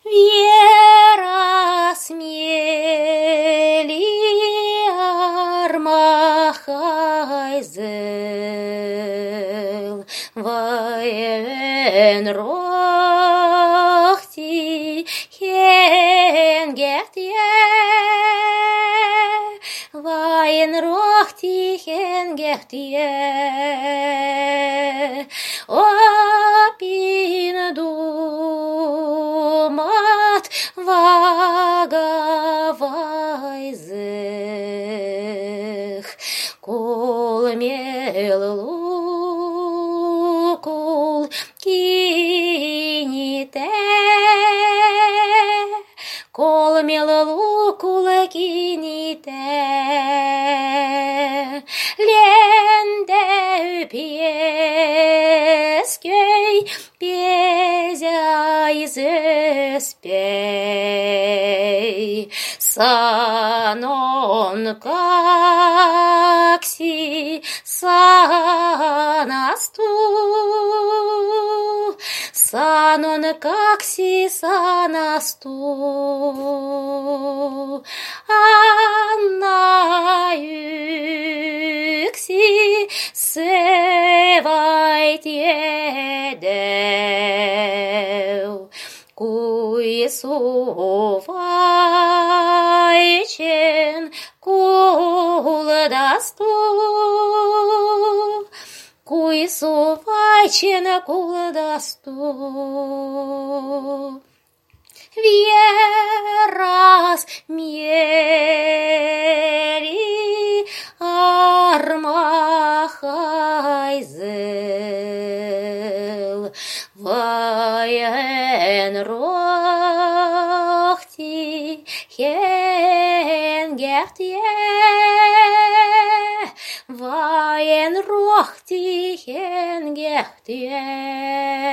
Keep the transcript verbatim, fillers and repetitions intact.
Вера смели армахайзел, ваен рохти хенгертье, ваен рохти хенгертье, опин думат вагавайзех, кол меллукул кините, кол меллукул кините, ленде пескей пезяйзеспей, санон какси санасту, санон какси санасту, аннаюкси севайтедев, куесувайчен кулдасту, куесувайчен кулдасту. Вierras mieri armachaizel, vaien rochti hengertje, vaien rochti hengertje.